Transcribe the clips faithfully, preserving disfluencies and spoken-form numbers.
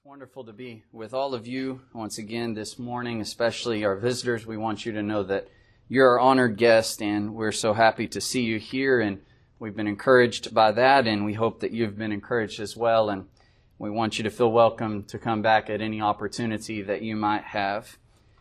Wonderful to be with all of you once again this morning, especially our visitors. We want you to know that you're our honored guest, and we're so happy to see you here, and we've been encouraged by that, and we hope that you've been encouraged as well, and we want you to feel welcome to come back at any opportunity that you might have.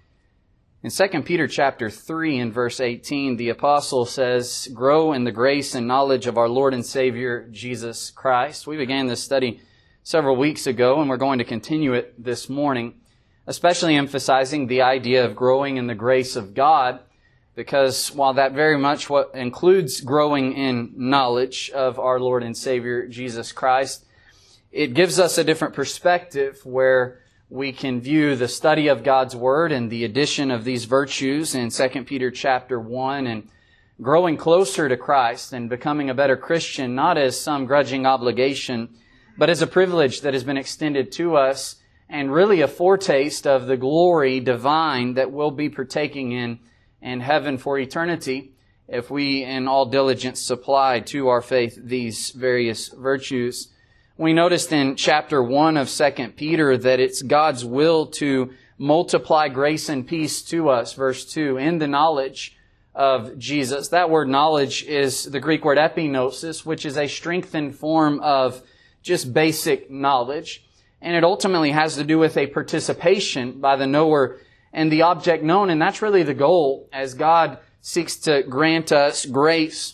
In Second Peter chapter three and verse eighteen, the apostle says, "Grow in the grace and knowledge of our Lord and Savior, Jesus Christ." We began this study several weeks ago, and we're going to continue it this morning, especially emphasizing the idea of growing in the grace of God, because while that very much what includes growing in knowledge of our Lord and Savior, Jesus Christ, it gives us a different perspective where we can view the study of God's Word and the addition of these virtues in Second Peter chapter one and growing closer to Christ and becoming a better Christian, not as some grudging obligation, but as a privilege that has been extended to us, and really a foretaste of the glory divine that we'll be partaking in in heaven for eternity if we in all diligence supply to our faith these various virtues. We noticed in chapter one of Second Peter that it's God's will to multiply grace and peace to us, verse two, in the knowledge of Jesus. That word knowledge is the Greek word epignosis, which is a strengthened form of just basic knowledge. And it ultimately has to do with a participation by the knower and the object known. And that's really the goal as God seeks to grant us grace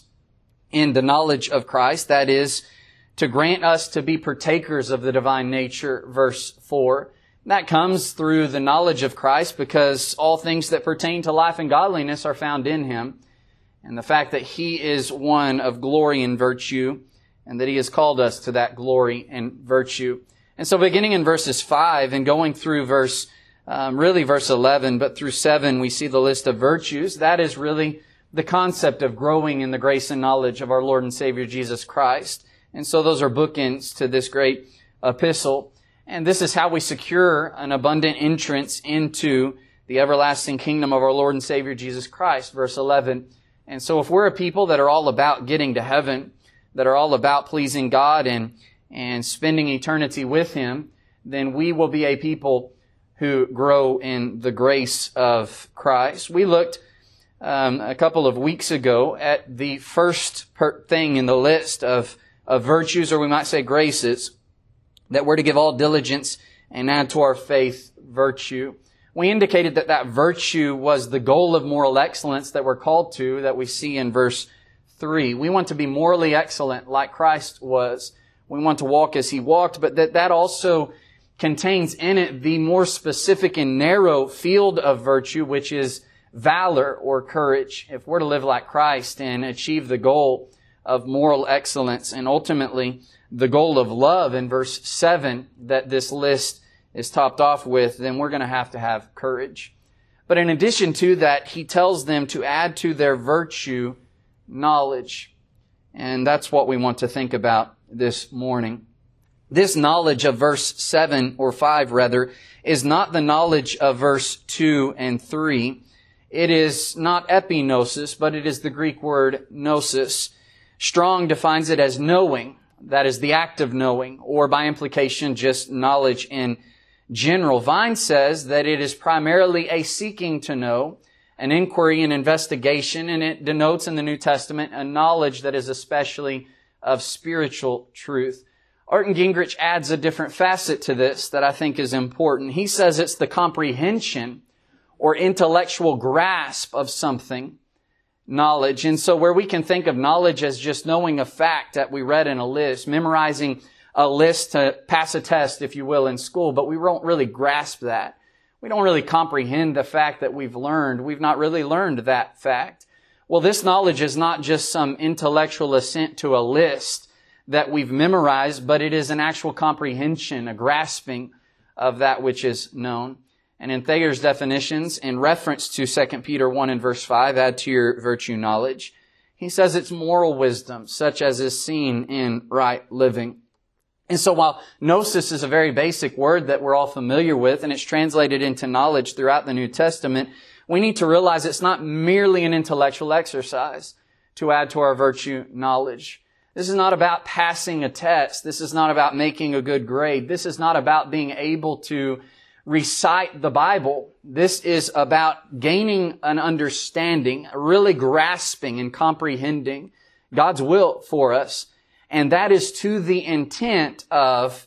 in the knowledge of Christ. That is, to grant us to be partakers of the divine nature, verse four. That comes through the knowledge of Christ, because all things that pertain to life and godliness are found in Him. And the fact that He is one of glory and virtue, and that He has called us to that glory and virtue. And so beginning in verses five and going through verse, um, really verse eleven, but through seven, we see the list of virtues. That is really the concept of growing in the grace and knowledge of our Lord and Savior Jesus Christ. And so those are bookends to this great epistle. And this is how we secure an abundant entrance into the everlasting kingdom of our Lord and Savior Jesus Christ, verse eleven. And so if we're a people that are all about getting to heaven, that are all about pleasing God and, and spending eternity with Him, then we will be a people who grow in the grace of Christ. We looked um, a couple of weeks ago at the first per- thing in the list of, of virtues, or we might say graces, that we're to give all diligence and add to our faith virtue. We indicated that that virtue was the goal of moral excellence that we're called to, that we see in verse three. We want to be morally excellent like Christ was. We want to walk as He walked, but that that also contains in it the more specific and narrow field of virtue, which is valor or courage. If we're to live like Christ and achieve the goal of moral excellence and ultimately the goal of love in verse seven that this list is topped off with, then we're going to have to have courage. But in addition to that, He tells them to add to their virtue knowledge. And that's what we want to think about this morning. This knowledge of verse seven, or five rather, is not the knowledge of verse two and three. It is not epignosis, but it is the Greek word gnosis. Strong defines it as knowing. That is the act of knowing, or by implication, just knowledge in general. Vine says that it is primarily a seeking to know, an inquiry and investigation, and it denotes in the New Testament a knowledge that is especially of spiritual truth. Arden Gingrich adds a different facet to this that I think is important. He says it's the comprehension or intellectual grasp of something, knowledge. And so where we can think of knowledge as just knowing a fact that we read in a list, memorizing a list to pass a test, if you will, in school, but we won't really grasp that. We don't really comprehend the fact that we've learned. We've not really learned that fact. Well, this knowledge is not just some intellectual assent to a list that we've memorized, but it is an actual comprehension, a grasping of that which is known. And in Thayer's definitions, in reference to Second Peter one and verse five, add to your virtue knowledge, he says it's moral wisdom, such as is seen in right living. And so while gnosis is a very basic word that we're all familiar with, and it's translated into knowledge throughout the New Testament, we need to realize it's not merely an intellectual exercise to add to our virtue knowledge. This is not about passing a test. This is not about making a good grade. This is not about being able to recite the Bible. This is about gaining an understanding, really grasping and comprehending God's will for us. And that is to the intent of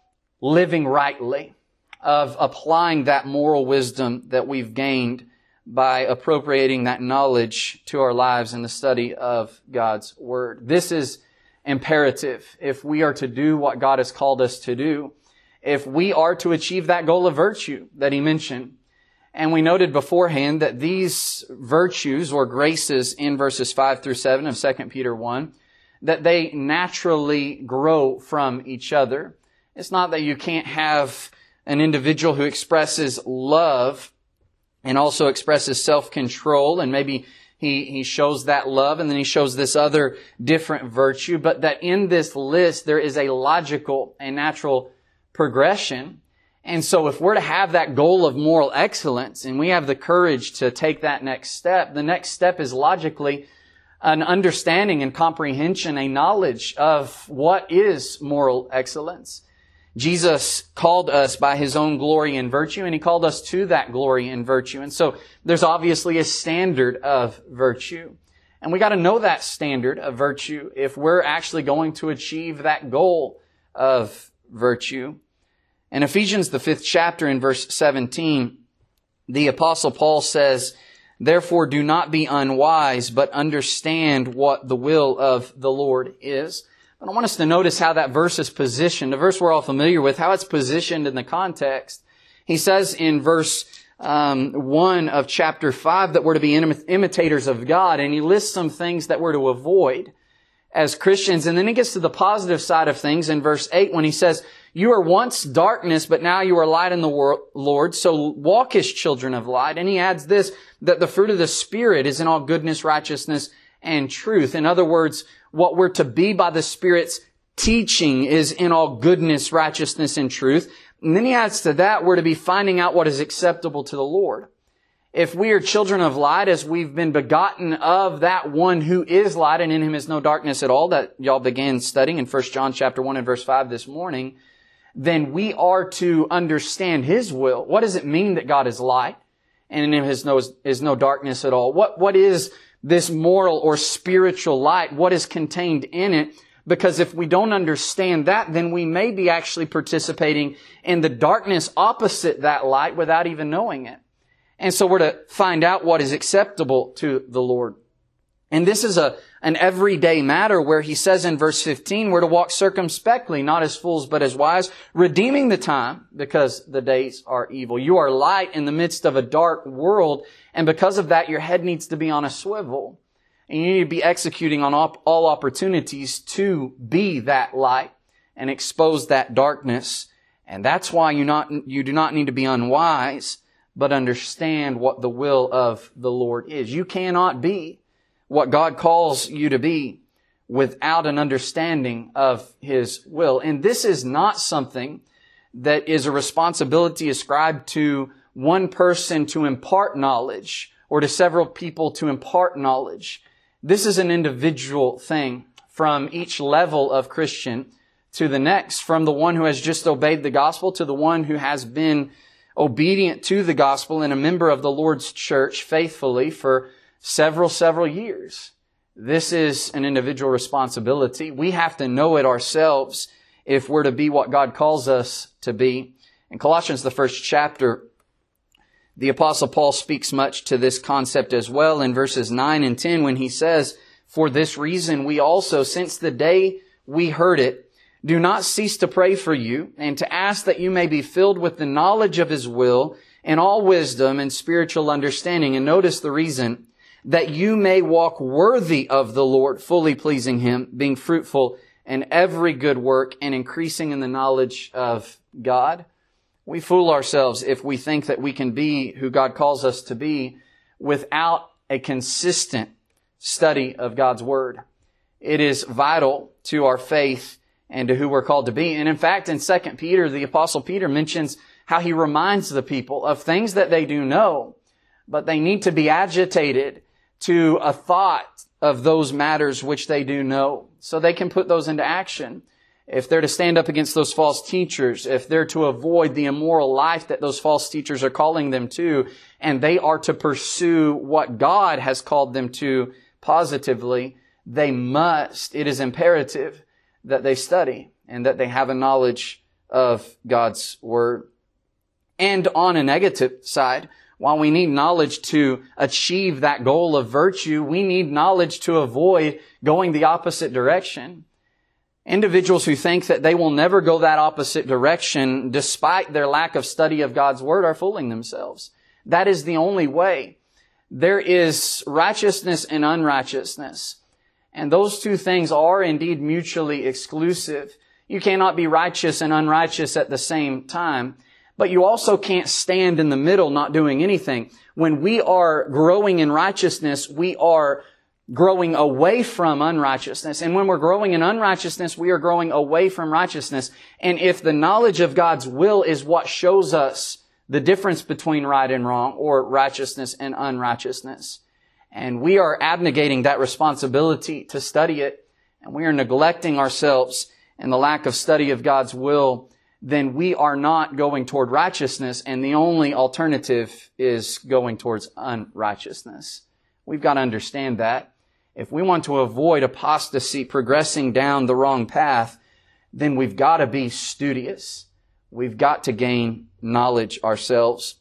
living rightly, of applying that moral wisdom that we've gained by appropriating that knowledge to our lives in the study of God's Word. This is imperative if we are to do what God has called us to do, if we are to achieve that goal of virtue that He mentioned. And we noted beforehand that these virtues or graces in verses five through seven of Second Peter one, that they naturally grow from each other. It's not that you can't have an individual who expresses love and also expresses self-control, and maybe he, he shows that love and then he shows this other different virtue, but that in this list there is a logical and natural progression. And so if we're to have that goal of moral excellence and we have the courage to take that next step, the next step is logically an understanding and comprehension, a knowledge of what is moral excellence. Jesus called us by His own glory and virtue, and He called us to that glory and virtue. And so there's obviously a standard of virtue. And we got to know that standard of virtue if we're actually going to achieve that goal of virtue. In Ephesians, the fifth chapter, in verse seventeen, the Apostle Paul says, "Therefore do not be unwise, but understand what the will of the Lord is." But I want us to notice how that verse is positioned. The verse we're all familiar with, how it's positioned in the context. He says in verse um, one of chapter five that we're to be imi- imitators of God, and he lists some things that we're to avoid as Christians. And then he gets to the positive side of things in verse eight when he says, "You were once darkness, but now you are light in the world, Lord. So walk as children of light." And he adds this, that the fruit of the Spirit is in all goodness, righteousness, and truth. In other words, what we're to be by the Spirit's teaching is in all goodness, righteousness, and truth. And then he adds to that, we're to be finding out what is acceptable to the Lord. If we are children of light, as we've been begotten of that one who is light, and in Him is no darkness at all, that y'all began studying in First John chapter one and verse five this morning, then we are to understand His will. What does it mean that God is light and in Him is no, is no darkness at all? What, what is this moral or spiritual light? What is contained in it? Because if we don't understand that, then we may be actually participating in the darkness opposite that light without even knowing it. And so we're to find out what is acceptable to the Lord. And this is a an everyday matter where he says in verse fifteen, we're to walk circumspectly, not as fools, but as wise, redeeming the time because the days are evil. You are light in the midst of a dark world, and because of that, your head needs to be on a swivel. And you need to be executing on all opportunities to be that light and expose that darkness. And that's why you not you do not need to be unwise, but understand what the will of the Lord is. You cannot be what God calls you to be without an understanding of His will. And this is not something that is a responsibility ascribed to one person to impart knowledge or to several people to impart knowledge. This is an individual thing from each level of Christian to the next, from the one who has just obeyed the gospel to the one who has been obedient to the gospel and a member of the Lord's church faithfully for several, several years. This is an individual responsibility. We have to know it ourselves if we're to be what God calls us to be. In Colossians, the first chapter, the Apostle Paul speaks much to this concept as well in verses nine and ten when he says, "For this reason we also, since the day we heard it, do not cease to pray for you and to ask that you may be filled with the knowledge of His will and all wisdom and spiritual understanding." And notice the reason, "that you may walk worthy of the Lord, fully pleasing Him, being fruitful in every good work and increasing in the knowledge of God." We fool ourselves if we think that we can be who God calls us to be without a consistent study of God's Word. It is vital to our faith and to who we're called to be. And in fact, in Second Peter, the Apostle Peter mentions how he reminds the people of things that they do know, but they need to be agitated to a thought of those matters which they do know, so they can put those into action. If they're to stand up against those false teachers, if they're to avoid the immoral life that those false teachers are calling them to, and they are to pursue what God has called them to positively, they must, it is imperative that they study and that they have a knowledge of God's Word. And on a negative side, while we need knowledge to achieve that goal of virtue, we need knowledge to avoid going the opposite direction. Individuals who think that they will never go that opposite direction despite their lack of study of God's Word are fooling themselves. That is the only way. There is righteousness and unrighteousness. And those two things are indeed mutually exclusive. You cannot be righteous and unrighteous at the same time. But you also can't stand in the middle not doing anything. When we are growing in righteousness, we are growing away from unrighteousness. And when we're growing in unrighteousness, we are growing away from righteousness. And if the knowledge of God's will is what shows us the difference between right and wrong, or righteousness and unrighteousness, and we are abnegating that responsibility to study it, and we are neglecting ourselves in the lack of study of God's will, then we are not going toward righteousness, and the only alternative is going towards unrighteousness. We've got to understand that. If we want to avoid apostasy, progressing down the wrong path, then we've got to be studious. We've got to gain knowledge ourselves.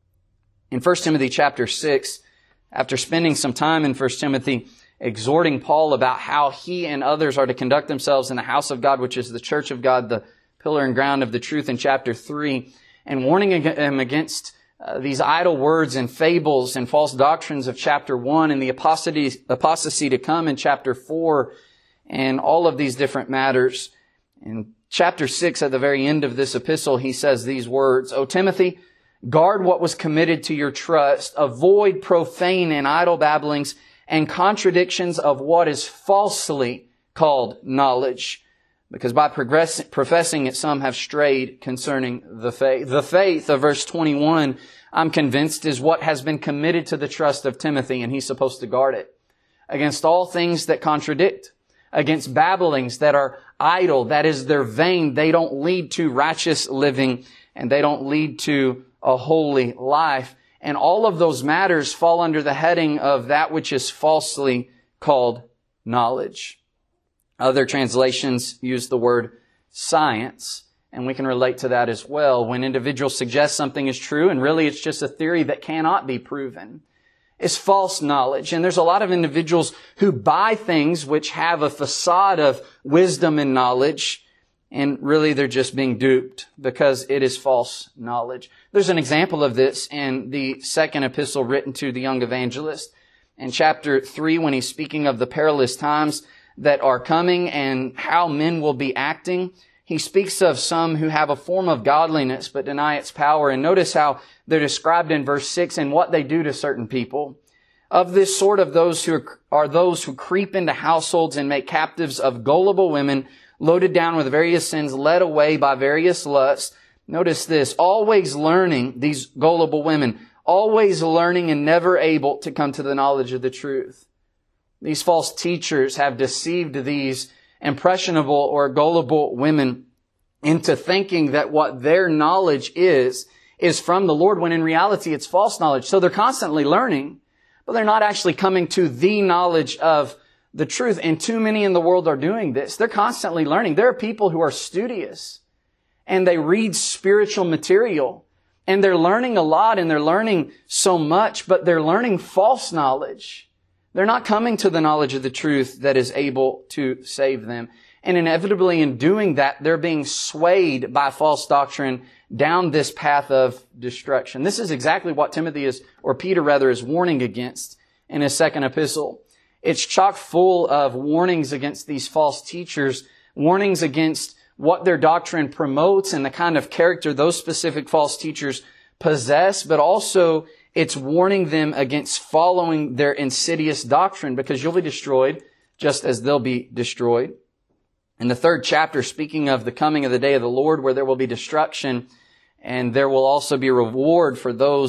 In First Timothy chapter six, after spending some time in First Timothy exhorting Paul about how he and others are to conduct themselves in the house of God, which is the church of God, the pillar and ground of the truth, in chapter three, and warning him against uh, these idle words and fables and false doctrines of chapter one, and the apostasy, apostasy to come in chapter four, and all of these different matters. In chapter six, at the very end of this epistle, he says these words, "O Timothy, guard what was committed to your trust. Avoid profane and idle babblings and contradictions of what is falsely called knowledge, because by progress, professing it, some have strayed concerning the faith." The faith of verse twenty-one, I'm convinced, is what has been committed to the trust of Timothy, and he's supposed to guard it against all things that contradict, against babblings that are idle, that is, they're vain. They don't lead to righteous living, and they don't lead to a holy life. And all of those matters fall under the heading of that which is falsely called knowledge. Other translations use the word science, and we can relate to that as well. When individuals suggest something is true, and really it's just a theory that cannot be proven, it's false knowledge. And there's a lot of individuals who buy things which have a facade of wisdom and knowledge, and really they're just being duped because it is false knowledge. There's an example of this in the second epistle written to the young evangelist. In chapter three, when he's speaking of the perilous times that are coming and how men will be acting, he speaks of some who have a form of godliness but deny its power. And notice how they're described in verse six and what they do to certain people. Of this sort of those who are, are those who creep into households and make captives of gullible women, loaded down with various sins, led away by various lusts. Notice this, always learning, these gullible women, always learning and never able to come to the knowledge of the truth. These false teachers have deceived these impressionable or gullible women into thinking that what their knowledge is, is from the Lord, when in reality it's false knowledge. So they're constantly learning, but they're not actually coming to the knowledge of the truth. And too many in the world are doing this. They're constantly learning. There are people who are studious and they read spiritual material and they're learning a lot and they're learning so much, but they're learning false knowledge. They're not coming to the knowledge of the truth that is able to save them. And inevitably in doing that, they're being swayed by false doctrine down this path of destruction. This is exactly what Timothy is, or Peter rather, is warning against in his second epistle. It's chock full of warnings against these false teachers, warnings against what their doctrine promotes and the kind of character those specific false teachers possess, but also it's warning them against following their insidious doctrine, because you'll be destroyed just as they'll be destroyed. In the third chapter, speaking of the coming of the day of the Lord, where there will be destruction and there will also be reward for those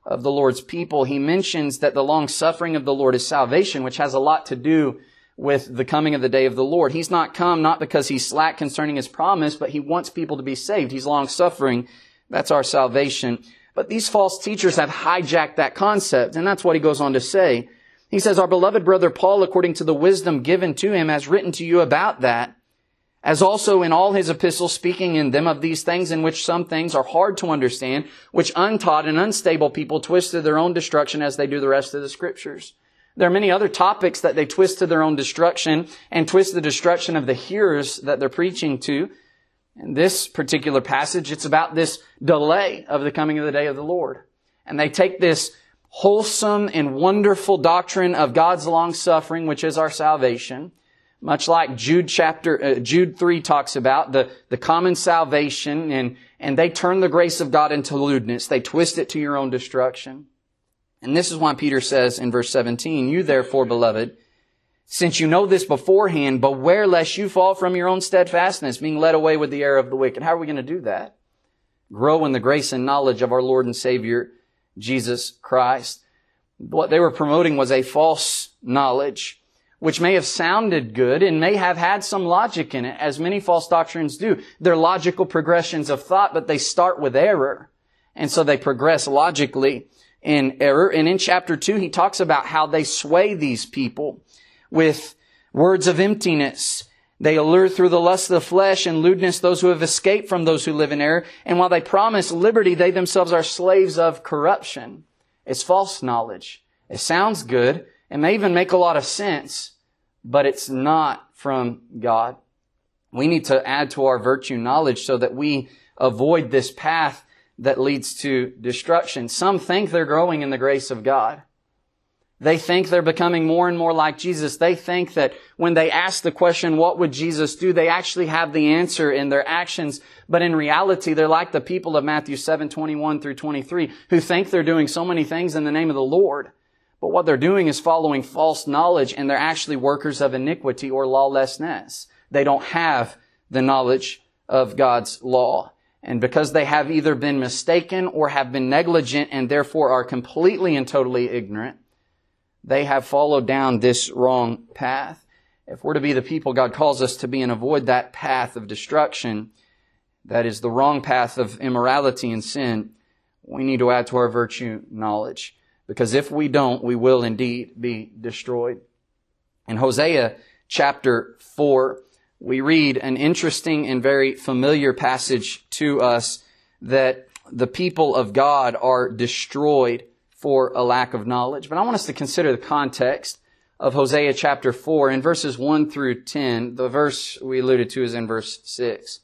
of the Lord's people, he mentions that the long suffering of the Lord is salvation, which has a lot to do with the coming of the day of the Lord. He's not come not because he's slack concerning his promise, but he wants people to be saved. He's long suffering. That's our salvation. But these false teachers have hijacked that concept, and that's what he goes on to say. He says, our beloved brother Paul, according to the wisdom given to him, has written to you about that, as also in all his epistles, speaking in them of these things in which some things are hard to understand, which untaught and unstable people twist to their own destruction as they do the rest of the Scriptures. There are many other topics that they twist to their own destruction and twist the destruction of the hearers that they're preaching to. In this particular passage, it's about this delay of the coming of the day of the Lord. And they take this wholesome and wonderful doctrine of God's long suffering, which is our salvation, much like Jude chapter, uh, Jude three talks about the, the common salvation, and, and they turn the grace of God into lewdness. They twist it to your own destruction. And this is why Peter says in verse seventeen, you therefore, beloved, since you know this beforehand, beware lest you fall from your own steadfastness, being led away with the error of the wicked. How are we going to do that? Grow in the grace and knowledge of our Lord and Savior, Jesus Christ. What they were promoting was a false knowledge, which may have sounded good and may have had some logic in it, as many false doctrines do. They're logical progressions of thought, but they start with error. And so they progress logically in error. And in chapter two, he talks about how they sway these people with words of emptiness. They allure through the lust of the flesh and lewdness those who have escaped from those who live in error. And while they promise liberty, they themselves are slaves of corruption. It's false knowledge. It sounds good. It may even make a lot of sense, but it's not from God. We need to add to our virtue knowledge so that we avoid this path that leads to destruction. Some think they're growing in the grace of God. They think they're becoming more and more like Jesus. They think that when they ask the question, what would Jesus do? They actually have the answer in their actions. But in reality, they're like the people of Matthew seven, twenty-one through twenty-three, who think they're doing so many things in the name of the Lord. But what they're doing is following false knowledge, and they're actually workers of iniquity or lawlessness. They don't have the knowledge of God's law. And because they have either been mistaken or have been negligent and therefore are completely and totally ignorant, they have followed down this wrong path. If we're to be the people God calls us to be and avoid that path of destruction, that is the wrong path of immorality and sin, we need to add to our virtue knowledge. Because if we don't, we will indeed be destroyed. In Hosea chapter four, we read an interesting and very familiar passage to us that the people of God are destroyed for a lack of knowledge. But I want us to consider the context of Hosea chapter four in verses one through ten. The verse we alluded to is in verse six.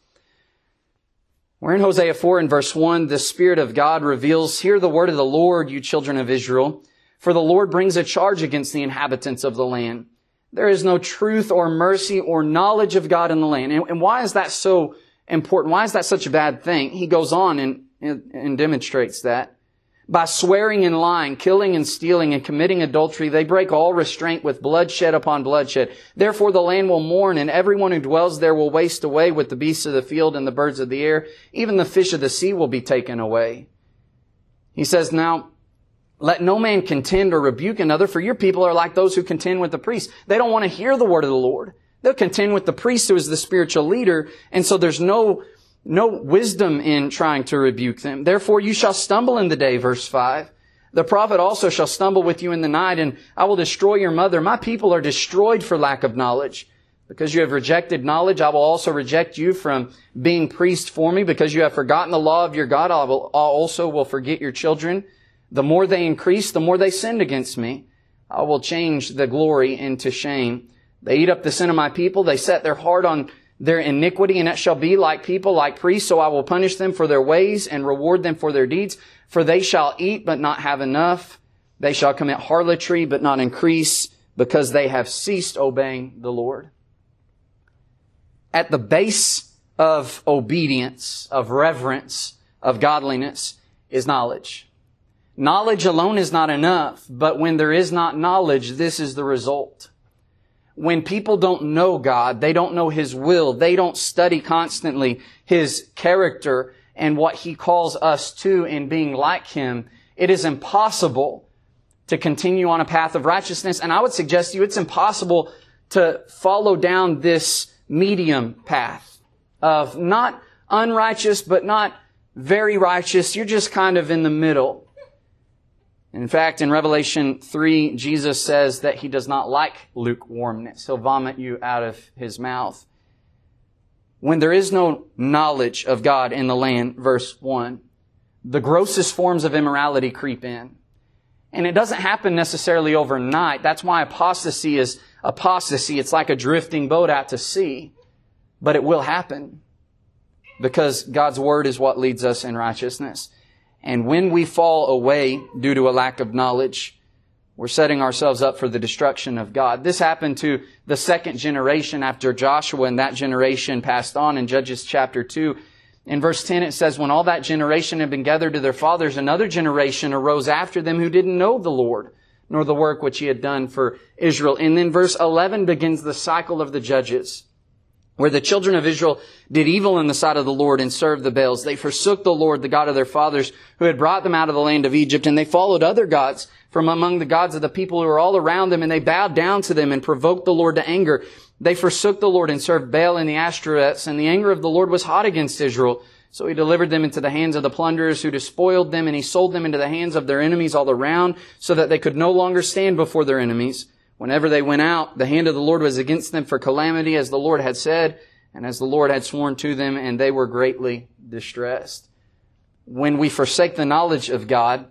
We're in Hosea four in verse one. The Spirit of God reveals, hear the word of the Lord, you children of Israel. For the Lord brings a charge against the inhabitants of the land. There is no truth or mercy or knowledge of God in the land. And, and why is that so important? Why is that such a bad thing? He goes on and, and, and demonstrates that. By swearing and lying, killing and stealing and committing adultery, they break all restraint with bloodshed upon bloodshed. Therefore the land will mourn, and everyone who dwells there will waste away with the beasts of the field and the birds of the air. Even the fish of the sea will be taken away. He says, now, let no man contend or rebuke another, for your people are like those who contend with the priest. They don't want to hear the word of the Lord. They'll contend with the priest who is the spiritual leader, and so there's no No wisdom in trying to rebuke them. Therefore you shall stumble in the day, verse five. The prophet also shall stumble with you in the night, and I will destroy your mother. My people are destroyed for lack of knowledge. Because you have rejected knowledge, I will also reject you from being priest for me. Because you have forgotten the law of your God, I will I also will forget your children. The more they increase, the more they sinned against me. I will change the glory into shame. They eat up the sin of my people. They set their heart on their iniquity, and it shall be like people, like priests. So I will punish them for their ways and reward them for their deeds. For they shall eat, but not have enough. They shall commit harlotry, but not increase, because they have ceased obeying the Lord. At the base of obedience, of reverence, of godliness is knowledge. Knowledge alone is not enough, but when there is not knowledge, this is the result. When people don't know God, they don't know His will, they don't study constantly His character and what He calls us to in being like Him, It is impossible to continue on a path of righteousness. And I would suggest to you it's impossible to follow down this medium path of not unrighteous, but not very righteous. You're just kind of in the middle. In fact, in Revelation three, Jesus says that He does not like lukewarmness. He'll vomit you out of His mouth. When there is no knowledge of God in the land, verse one, the grossest forms of immorality creep in. And it doesn't happen necessarily overnight. That's why apostasy is apostasy. It's like a drifting boat out to sea. But it will happen. Because God's Word is what leads us in righteousness. And when we fall away due to a lack of knowledge, we're setting ourselves up for the destruction of God. This happened to the second generation after Joshua, and that generation passed on in Judges chapter two. In verse ten it says, when all that generation had been gathered to their fathers, another generation arose after them who didn't know the Lord, nor the work which He had done for Israel. And then verse eleven begins the cycle of the judges, where the children of Israel did evil in the sight of the Lord and served the Baals. They forsook the Lord, the God of their fathers, who had brought them out of the land of Egypt, and they followed other gods from among the gods of the people who were all around them, and they bowed down to them and provoked the Lord to anger. They forsook the Lord and served Baal and the Ashtoreths, and the anger of the Lord was hot against Israel. So He delivered them into the hands of the plunderers who despoiled them, and He sold them into the hands of their enemies all around, so that they could no longer stand before their enemies. Whenever they went out, the hand of the Lord was against them for calamity, as the Lord had said, and as the Lord had sworn to them, and they were greatly distressed. When we forsake the knowledge of God,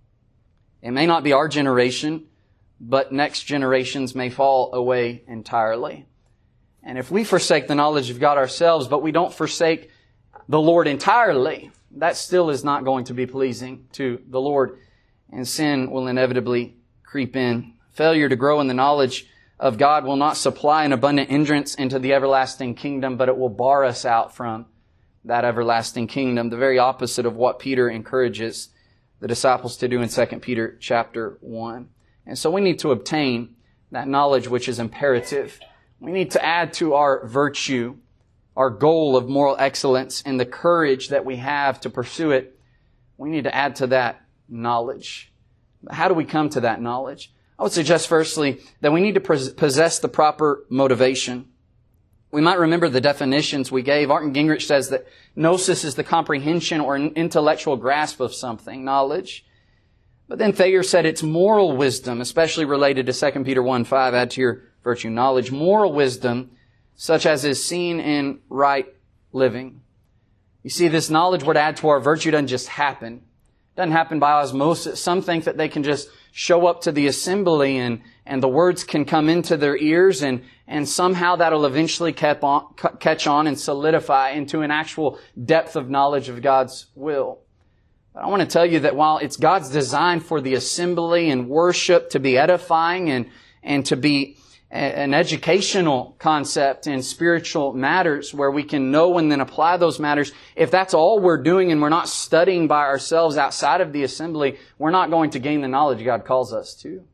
it may not be our generation, but next generations may fall away entirely. And if we forsake the knowledge of God ourselves, but we don't forsake the Lord entirely, that still is not going to be pleasing to the Lord, and sin will inevitably creep in. Failure to grow in the knowledge of God will not supply an abundant entrance into the everlasting kingdom, but it will bar us out from that everlasting kingdom. The very opposite of what Peter encourages the disciples to do in Second Peter chapter one. And so we need to obtain that knowledge which is imperative. We need to add to our virtue, our goal of moral excellence, and the courage that we have to pursue it. We need to add to that knowledge. How do we come to that knowledge? I would suggest firstly that we need to possess the proper motivation. We might remember the definitions we gave. Martin Gingrich says that gnosis is the comprehension or intellectual grasp of something, knowledge. But then Thayer said it's moral wisdom, especially related to Second Peter one five, add to your virtue knowledge. Moral wisdom, such as is seen in right living. You see, this knowledge would add to our virtue doesn't just happen. It doesn't happen by osmosis. Some think that they can just show up to the assembly and, and the words can come into their ears and, and somehow that'll eventually kept on, catch on and solidify into an actual depth of knowledge of God's will. But I want to tell you that while it's God's design for the assembly and worship to be edifying and, and to be an educational concept in spiritual matters where we can know and then apply those matters, if that's all we're doing and we're not studying by ourselves outside of the assembly, we're not going to gain the knowledge God calls us to.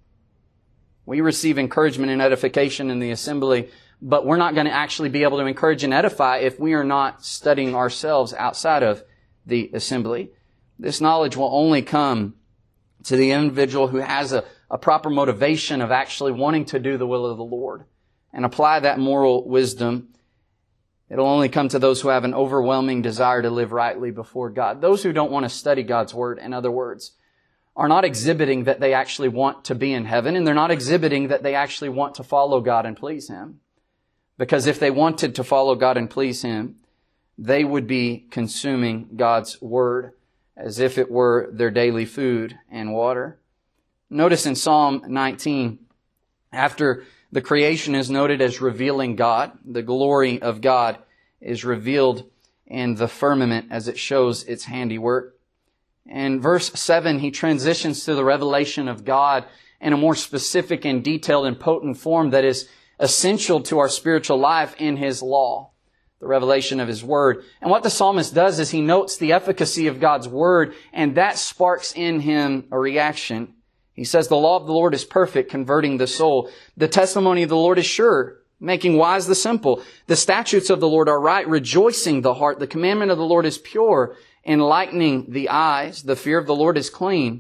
We receive encouragement and edification in the assembly, but we're not going to actually be able to encourage and edify if we are not studying ourselves outside of the assembly. This knowledge will only come to the individual who has a a proper motivation of actually wanting to do the will of the Lord and apply that moral wisdom. It'll only come to those who have an overwhelming desire to live rightly before God. Those who don't want to study God's Word, in other words, are not exhibiting that they actually want to be in heaven, and they're not exhibiting that they actually want to follow God and please Him. Because if they wanted to follow God and please Him, they would be consuming God's Word as if it were their daily food and water. Notice in Psalm nineteen, after the creation is noted as revealing God, the glory of God is revealed in the firmament as it shows its handiwork. In verse seven, he transitions to the revelation of God in a more specific and detailed and potent form that is essential to our spiritual life in His law, the revelation of His Word. And what the psalmist does is he notes the efficacy of God's Word, and that sparks in him a reaction. He says, the law of the Lord is perfect, converting the soul. The testimony of the Lord is sure, making wise the simple. The statutes of the Lord are right, rejoicing the heart. The commandment of the Lord is pure, enlightening the eyes. The fear of the Lord is clean,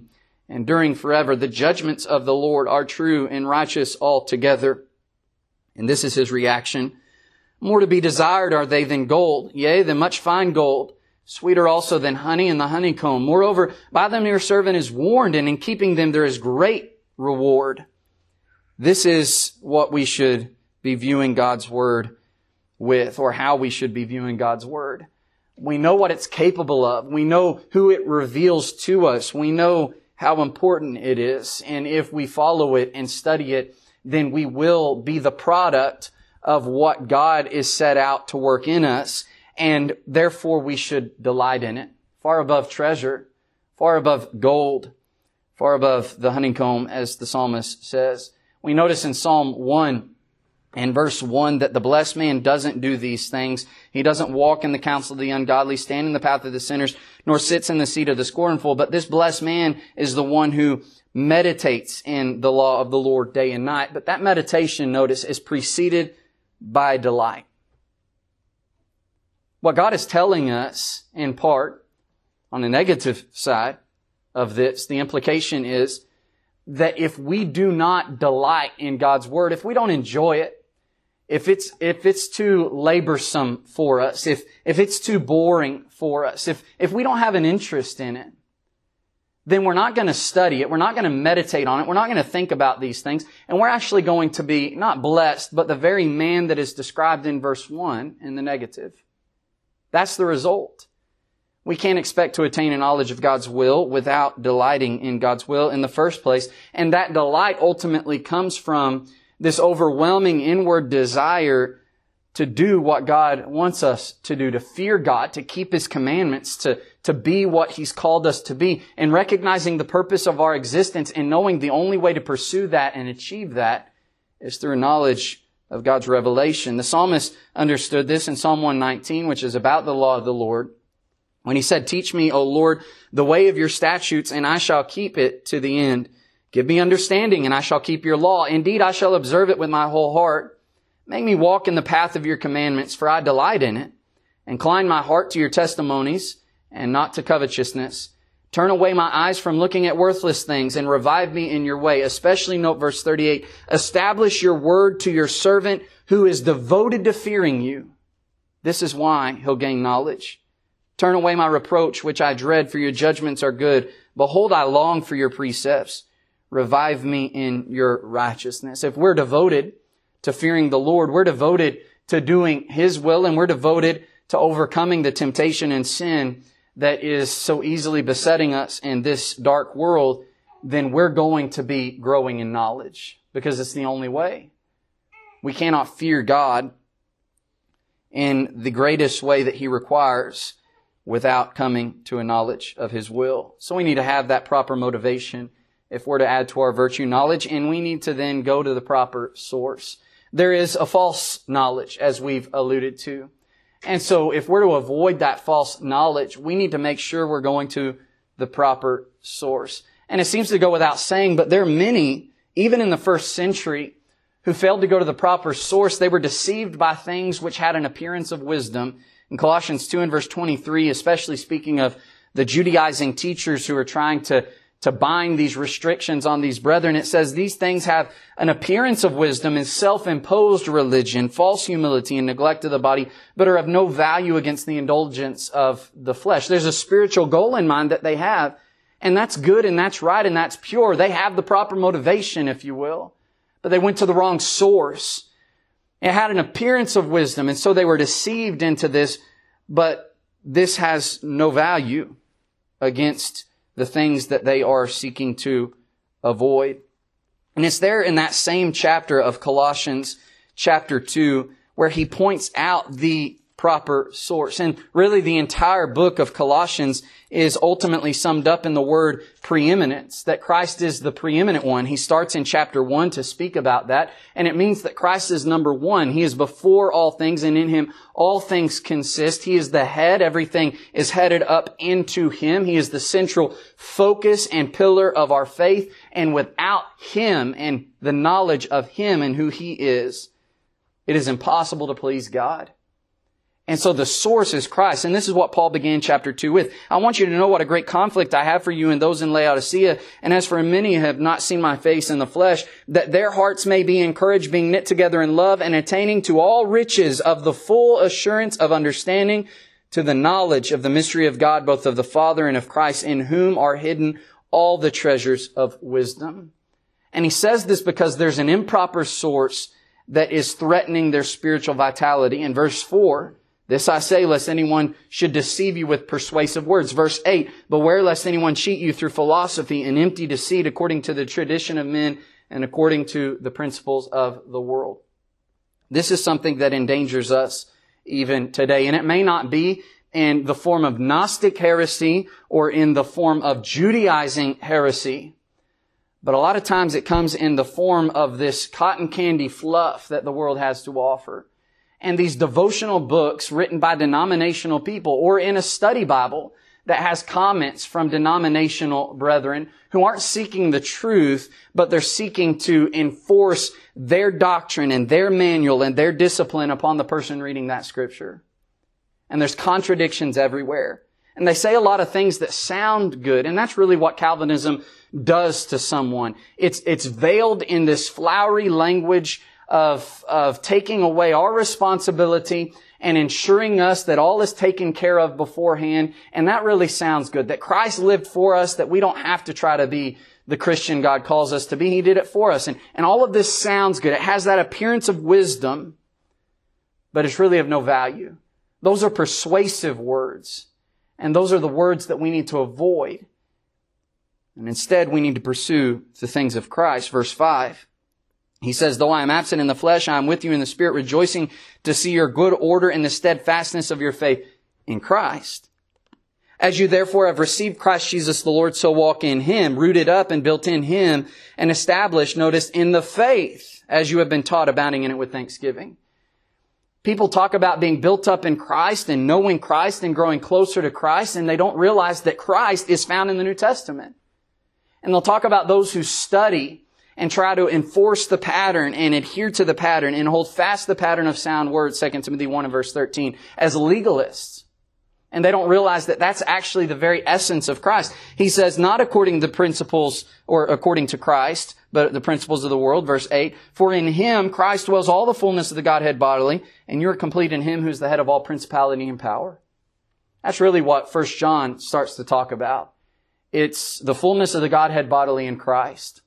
enduring forever. The judgments of the Lord are true and righteous altogether. And this is his reaction. More to be desired are they than gold, yea, than much fine gold, sweeter also than honey and the honeycomb. Moreover, by them your servant is warned, and in keeping them there is great reward. This is what we should be viewing God's Word with, or how we should be viewing God's Word. We know what it's capable of. We know who it reveals to us. We know how important it is. And if we follow it and study it, then we will be the product of what God is set out to work in us. And therefore we should delight in it. Far above treasure, far above gold, far above the honeycomb, as the psalmist says. We notice in Psalm one and verse one that the blessed man doesn't do these things. He doesn't walk in the counsel of the ungodly, stand in the path of the sinners, nor sits in the seat of the scornful. But this blessed man is the one who meditates in the law of the Lord day and night. But that meditation, notice, is preceded by delight. What God is telling us, in part, on the negative side of this, the implication is that if we do not delight in God's Word, if we don't enjoy it, if it's, if it's too laborsome for us, if, if it's too boring for us, if, if we don't have an interest in it, then we're not going to study it. We're not going to meditate on it. We're not going to think about these things. And we're actually going to be not blessed, but the very man that is described in verse one in the negative. That's the result. We can't expect to attain a knowledge of God's will without delighting in God's will in the first place. And that delight ultimately comes from this overwhelming inward desire to do what God wants us to do, to fear God, to keep His commandments, to, to be what He's called us to be, and recognizing the purpose of our existence and knowing the only way to pursue that and achieve that is through knowledge of God's revelation. The psalmist understood this in Psalm one nineteen, which is about the law of the Lord, when he said, "Teach me, O Lord, the way of your statutes, and I shall keep it to the end. Give me understanding, and I shall keep your law. Indeed, I shall observe it with my whole heart. Make me walk in the path of your commandments, for I delight in it. Incline my heart to your testimonies, and not to covetousness. Turn away my eyes from looking at worthless things, and revive me in your way." Especially note verse thirty-eight. "Establish your word to your servant who is devoted to fearing you. This is why he'll gain knowledge. Turn away my reproach, which I dread, for your judgments are good. Behold, I long for your precepts. Revive me in your righteousness." If we're devoted to fearing the Lord, we're devoted to doing His will, and we're devoted to overcoming the temptation and sin that is so easily besetting us in this dark world, then we're going to be growing in knowledge, because it's the only way. We cannot fear God in the greatest way that He requires without coming to a knowledge of His will. So we need to have that proper motivation if we're to add to our virtue knowledge, and we need to then go to the proper source. There is a false knowledge, as we've alluded to. And so if we're to avoid that false knowledge, we need to make sure we're going to the proper source. And it seems to go without saying, but there are many, even in the first century, who failed to go to the proper source. They were deceived by things which had an appearance of wisdom. In Colossians two and verse twenty-three, especially speaking of the Judaizing teachers who are trying to to bind these restrictions on these brethren, it says, "These things have an appearance of wisdom and self-imposed religion, false humility and neglect of the body, but are of no value against the indulgence of the flesh." There's a spiritual goal in mind that they have, and that's good and that's right and that's pure. They have the proper motivation, if you will, but they went to the wrong source. It had an appearance of wisdom, and so they were deceived into this, but this has no value against the things that they are seeking to avoid. And it's there in that same chapter of Colossians, chapter two, where he points out the proper source. And really the entire book of Colossians is ultimately summed up in the word preeminence, that Christ is the preeminent one. He starts in chapter one to speak about that, and it means that Christ is number one. He is before all things, and in Him all things consist. He is the head. Everything is headed up into Him. He is the central focus and pillar of our faith, and without Him and the knowledge of Him and who He is, it is impossible to please God. And so the source is Christ. And this is what Paul began chapter two with. I want you to know what a great conflict I have for you and those in Laodicea. And as for many who have not seen my face in the flesh, that their hearts may be encouraged, being knit together in love and attaining to all riches of the full assurance of understanding, to the knowledge of the mystery of God, both of the Father and of Christ, in whom are hidden all the treasures of wisdom. And he says this because there's an improper source that is threatening their spiritual vitality. In verse four, this I say, lest anyone should deceive you with persuasive words. Verse eight, beware lest anyone cheat you through philosophy and empty deceit according to the tradition of men and according to the principles of the world. This is something that endangers us even today. And it may not be in the form of Gnostic heresy or in the form of Judaizing heresy, but a lot of times it comes in the form of this cotton candy fluff that the world has to offer. And these devotional books written by denominational people, or in a study Bible that has comments from denominational brethren who aren't seeking the truth, but they're seeking to enforce their doctrine and their manual and their discipline upon the person reading that scripture. And there's contradictions everywhere. And they say a lot of things that sound good. And that's really what Calvinism does to someone. It's, it's veiled in this flowery language of, of taking away our responsibility and ensuring us that all is taken care of beforehand. And that really sounds good. That Christ lived for us, that we don't have to try to be the Christian God calls us to be. He did it for us. And, and all of this sounds good. It has that appearance of wisdom, but it's really of no value. Those are persuasive words. And those are the words that we need to avoid. And instead, we need to pursue the things of Christ. Verse five. He says, though I am absent in the flesh, I am with you in the spirit, rejoicing to see your good order and the steadfastness of your faith in Christ. As you therefore have received Christ Jesus the Lord, so walk in Him, rooted up and built in Him, and established, notice, in the faith, as you have been taught, abounding in it with thanksgiving. People talk about being built up in Christ and knowing Christ and growing closer to Christ, and they don't realize that Christ is found in the New Testament. And they'll talk about those who study and try to enforce the pattern and adhere to the pattern and hold fast the pattern of sound words, Second Timothy one and verse thirteen, as legalists. And they don't realize that that's actually the very essence of Christ. He says, not according to the principles or according to Christ, but the principles of the world, verse eight, for in Him Christ dwells all the fullness of the Godhead bodily, and you're complete in Him who's the head of all principality and power. That's really what First John starts to talk about. It's the fullness of the Godhead bodily in Christ.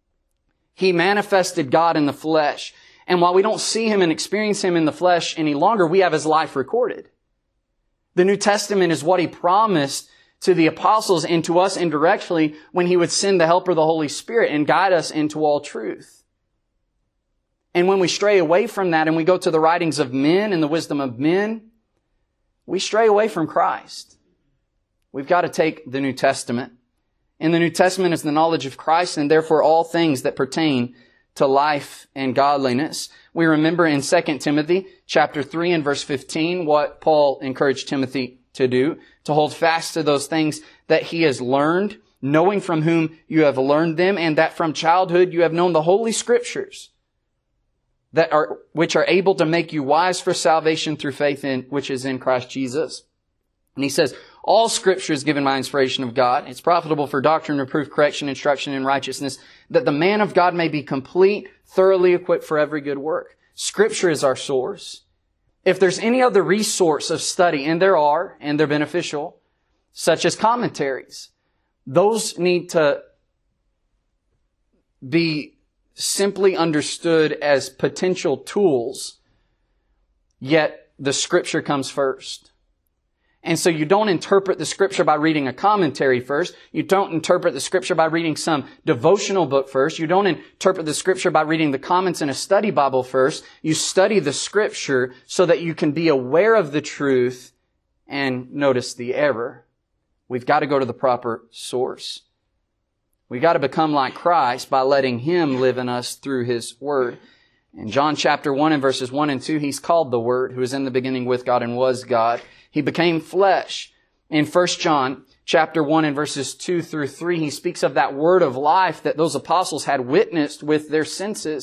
He manifested God in the flesh. And while we don't see Him and experience Him in the flesh any longer, we have His life recorded. The New Testament is what He promised to the apostles and to us indirectly when He would send the Helper, the Holy Spirit, and guide us into all truth. And when we stray away from that and we go to the writings of men and the wisdom of men, we stray away from Christ. We've got to take the New Testament. In the New Testament is the knowledge of Christ and therefore all things that pertain to life and godliness. We remember in Second Timothy chapter three and verse fifteen what Paul encouraged Timothy to do, to hold fast to those things that he has learned, knowing from whom you have learned them, and that from childhood you have known the Holy Scriptures, that are, which are able to make you wise for salvation through faith in, which is in Christ Jesus. And he says, all Scripture is given by inspiration of God. It's profitable for doctrine, reproof, correction, instruction in righteousness, that the man of God may be complete, thoroughly equipped for every good work. Scripture is our source. If there's any other resource of study, and there are, and they're beneficial, such as commentaries, those need to be simply understood as potential tools, yet the Scripture comes first. And so you don't interpret the Scripture by reading a commentary first. You don't interpret the Scripture by reading some devotional book first. You don't interpret the Scripture by reading the comments in a study Bible first. You study the Scripture so that you can be aware of the truth and notice the error. We've got to go to the proper source. We've got to become like Christ by letting Him live in us through His Word. In John chapter one and verses one and two, He's called the Word, who was in the beginning with God and was God. He became flesh. In First John chapter one and verses two through three, he speaks of that word of life that those apostles had witnessed with their senses.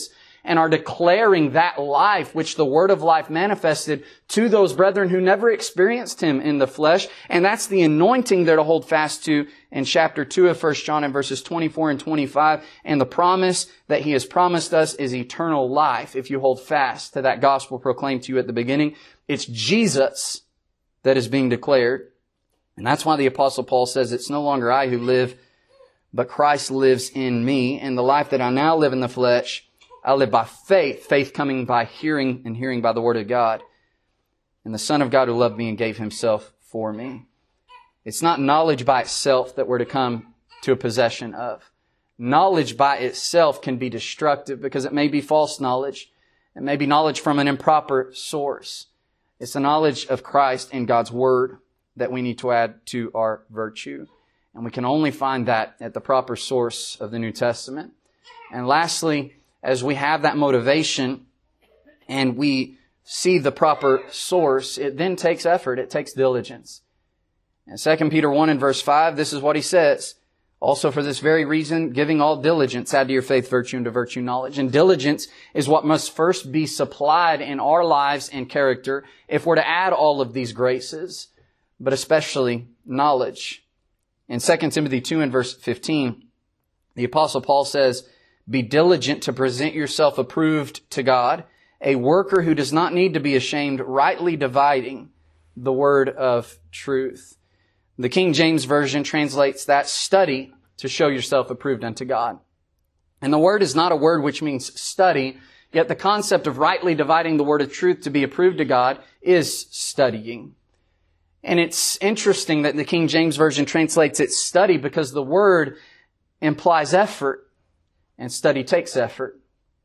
and are declaring that life which the Word of life manifested to those brethren who never experienced Him in the flesh. And that's the anointing they're to hold fast to in chapter two of First John in verses twenty-four and twenty-five. And the promise that He has promised us is eternal life if you hold fast to that gospel proclaimed to you at the beginning. It's Jesus that is being declared. And that's why the Apostle Paul says, it's no longer I who live, but Christ lives in me. And the life that I now live in the flesh, I live by faith. Faith coming by hearing, and hearing by the Word of God. And the Son of God who loved me and gave Himself for me. It's not knowledge by itself that we're to come to a possession of. Knowledge by itself can be destructive because it may be false knowledge. It may be knowledge from an improper source. It's the knowledge of Christ and God's Word that we need to add to our virtue. And we can only find that at the proper source of the New Testament. And lastly, as we have that motivation and we see the proper source, it then takes effort. It takes diligence. In Second Peter one and verse five, this is what he says. Also for this very reason, giving all diligence, add to your faith virtue, and to virtue knowledge. And diligence is what must first be supplied in our lives and character if we're to add all of these graces, but especially knowledge. In Second Timothy two and verse fifteen, the Apostle Paul says, be diligent to present yourself approved to God, a worker who does not need to be ashamed, rightly dividing the word of truth. The King James Version translates that, study to show yourself approved unto God. And the word is not a word which means study, yet the concept of rightly dividing the word of truth to be approved to God is studying. And it's interesting that the King James Version translates it study because the word implies effort, and study takes effort.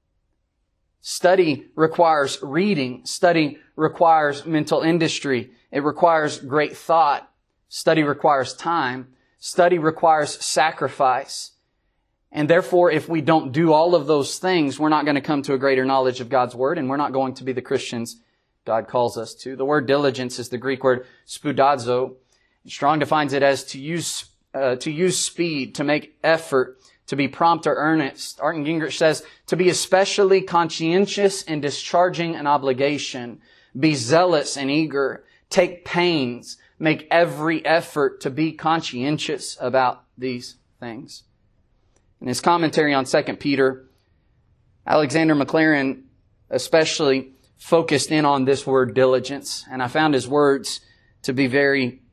Study requires reading. Study requires mental industry. It requires great thought. Study requires time. Study requires sacrifice. And therefore, if we don't do all of those things, we're not going to come to a greater knowledge of God's Word, and we're not going to be the Christians God calls us to. The word diligence is the Greek word spoudazo. Strong defines it as to use uh, to use speed, to make effort, to be prompt or earnest. Arten Gingrich says, to be especially conscientious in discharging an obligation. Be zealous and eager. Take pains. Make every effort to be conscientious about these things. In his commentary on Second Peter, Alexander Maclaren especially focused in on this word diligence. And I found his words to be very,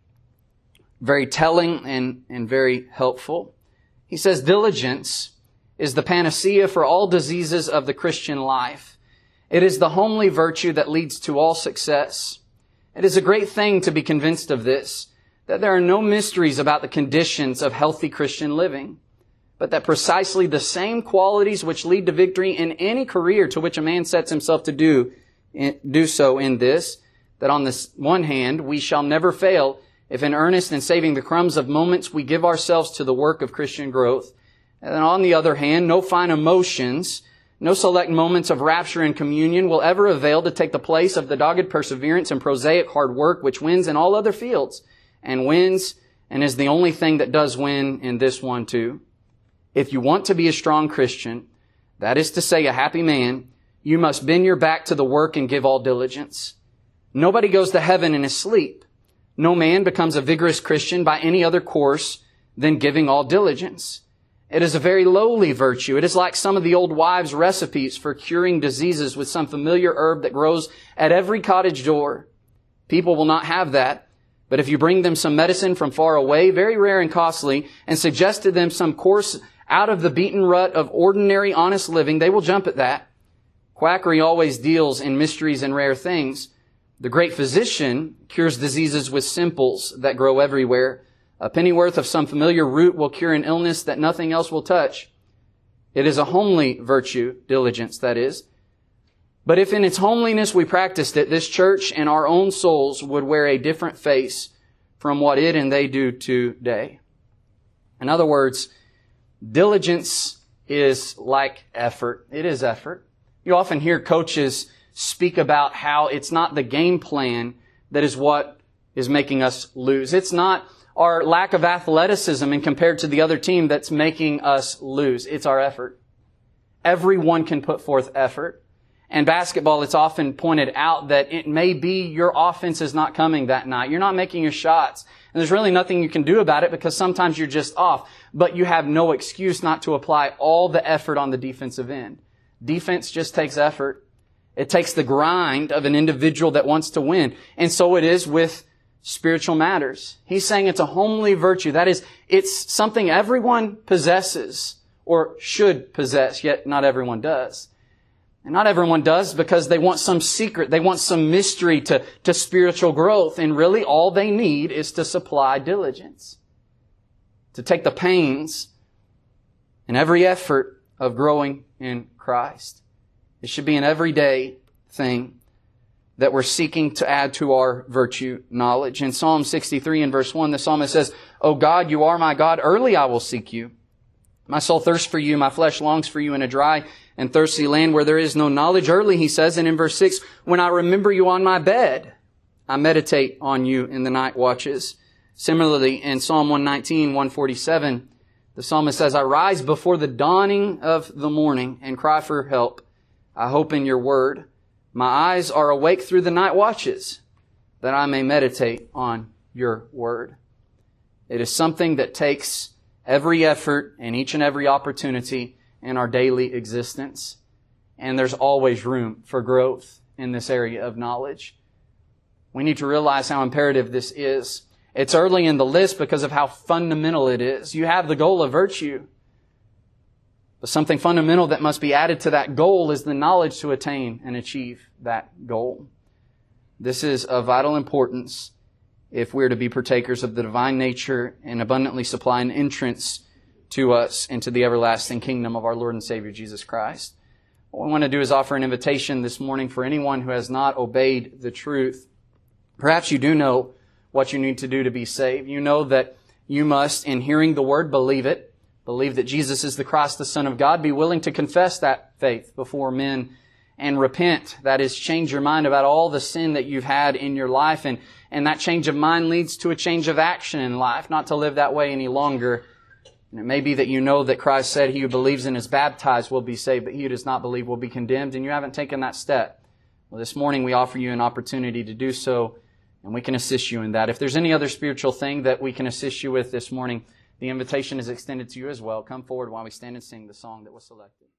very telling and, and very helpful. He says, diligence is the panacea for all diseases of the Christian life. It is the homely virtue that leads to all success. It is a great thing to be convinced of this, that there are no mysteries about the conditions of healthy Christian living, but that precisely the same qualities which lead to victory in any career to which a man sets himself to do do so in this, that on this one hand, we shall never fail if in earnest in saving the crumbs of moments we give ourselves to the work of Christian growth. And then on the other hand, no fine emotions, no select moments of rapture and communion will ever avail to take the place of the dogged perseverance and prosaic hard work which wins in all other fields, and wins and is the only thing that does win in this one too. If you want to be a strong Christian, that is to say a happy man, you must bend your back to the work and give all diligence. Nobody goes to heaven in his sleep. No man becomes a vigorous Christian by any other course than giving all diligence. It is a very lowly virtue. It is like some of the old wives' recipes for curing diseases with some familiar herb that grows at every cottage door. People will not have that. But if you bring them some medicine from far away, very rare and costly, and suggest to them some course out of the beaten rut of ordinary honest living, they will jump at that. Quackery always deals in mysteries and rare things. The great physician cures diseases with simples that grow everywhere. A pennyworth of some familiar root will cure an illness that nothing else will touch. It is a homely virtue, diligence, that is. But if in its homeliness we practiced it, this church and our own souls would wear a different face from what it and they do today. In other words, diligence is like effort. It is effort. You often hear coaches speak about how it's not the game plan that is what is making us lose. It's not our lack of athleticism and compared to the other team that's making us lose. It's our effort. everyone can put forth effort. And basketball, it's often pointed out that it may be your offense is not coming that night. You're not making your shots. And there's really nothing you can do about it because sometimes you're just off. But you have no excuse not to apply all the effort on the defensive end. Defense just takes effort. It takes the grind of an individual that wants to win. And so it is with spiritual matters. He's saying it's a homely virtue. That is, it's something everyone possesses or should possess, yet not everyone does. And not everyone does because they want some secret. They want some mystery to, to spiritual growth. And really all they need is to supply diligence. To take the pains and every effort of growing in Christ. It should be an everyday thing that we're seeking to add to our virtue knowledge. In Psalm sixty-three and verse one, the psalmist says, "O God, you are my God. Early I will seek you. My soul thirsts for you. My flesh longs for you in a dry and thirsty land where there is no knowledge." Early, he says. And in verse six, "When I remember you on my bed, I meditate on you in the night watches." Similarly, in Psalm one nineteen, one forty-seven, the psalmist says, "I rise before the dawning of the morning and cry for help. I hope in your word. My eyes are awake through the night watches, that I may meditate on your word." It is something that takes every effort and each and every opportunity in our daily existence. And there's always room for growth in this area of knowledge. We need to realize how imperative this is. It's early in the list because of how fundamental it is. You have the goal of virtue. But something fundamental that must be added to that goal is the knowledge to attain and achieve that goal. This is of vital importance if we're to be partakers of the divine nature and abundantly supply an entrance to us into the everlasting kingdom of our Lord and Savior Jesus Christ. What we want to do is offer an invitation this morning for anyone who has not obeyed the truth. Perhaps you do know what you need to do to be saved. You know that you must, in hearing the word, believe it. Believe that Jesus is the Christ, the Son of God. Be willing to confess that faith before men and repent. That is, change your mind about all the sin that you've had in your life. And, and that change of mind leads to a change of action in life, not to live that way any longer. And it may be that you know that Christ said, "He who believes and is baptized will be saved, but he who does not believe will be condemned," and you haven't taken that step. Well, this morning we offer you an opportunity to do so, and we can assist you in that. If there's any other spiritual thing that we can assist you with this morning, the invitation is extended to you as well. Come forward while we stand and sing the song that was selected.